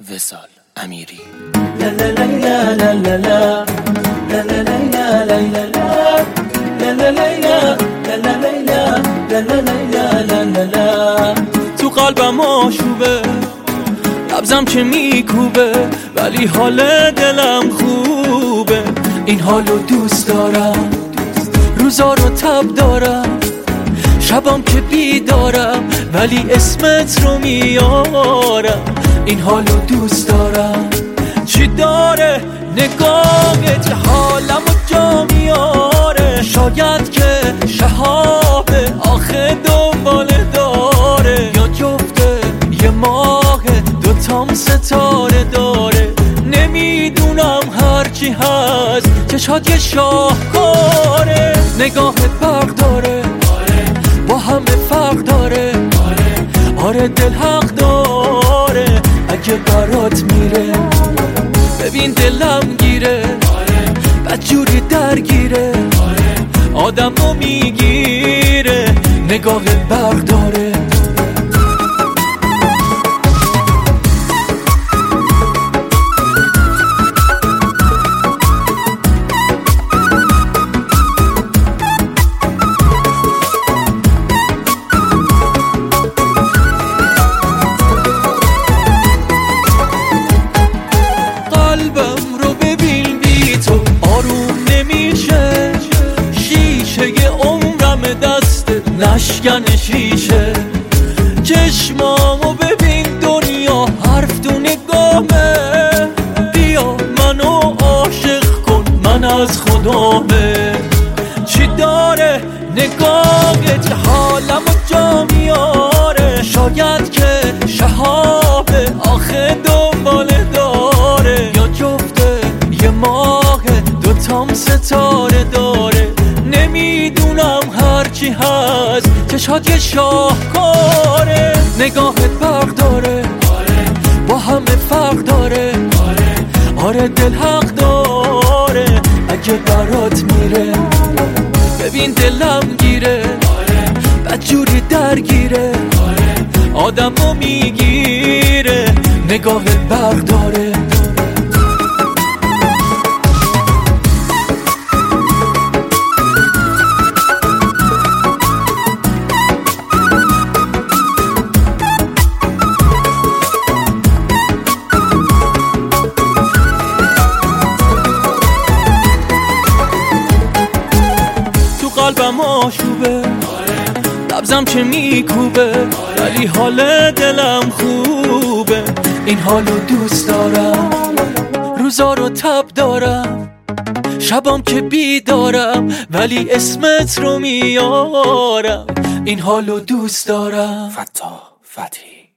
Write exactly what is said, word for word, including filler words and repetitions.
وصال امیری. تو قلبم آشوبه، نبضم که میکوبه، ولی حال دلم خوبه. این حالو دوست دارم، روزا رو تب دارم، شبام که بیدارم، ولی اسمت رو میارم. این حالو دوست دارم، چی داره نگاهت حالمو جا میاره. شاید که شهابه آخه دنباله داره، یا جفته یه ماه دوتام ستاره داره. نمیدونم هرچی هست چشات یه شاهکاره. نگاهت برق داره، با همه فرق داره. آره دل حق داره، اگه برات میره ببین دلم گیره. بدجوری درگیره، آدمو میگیره. نگاهت برق داره. قلبم رو ببین بی تو آروم نمیشه. شیشه ی عمرم دستت نشکن شیشه. چشمامو ببین دنیا حرف تو نگاهه. بیا منو عاشق کن من از خدامه. چی داره نگاهت حالمو جا میاره. شاید که شهابه آخه دنباله داره، یا جفته یه ماه دوتام ستاره داره. نمیدونم هرچی هست چشات یه شاهکاره. نگاهت برق داره، با همه فرق داره. آره دل حق داره، اگه برات میره ببین دلم گیره. بدجوری درگیره، آدمو میگیره. نگاهت برق داره. تو قلبم آشوبه، نبضم که میکوبه، ولی حال دلم خوبه. این حالو دوست دارم، روزا رو تب دارم، شبام که بیدارم، ولی اسمت رو میارم. این حالو دوست دارم. فتاح فتحی.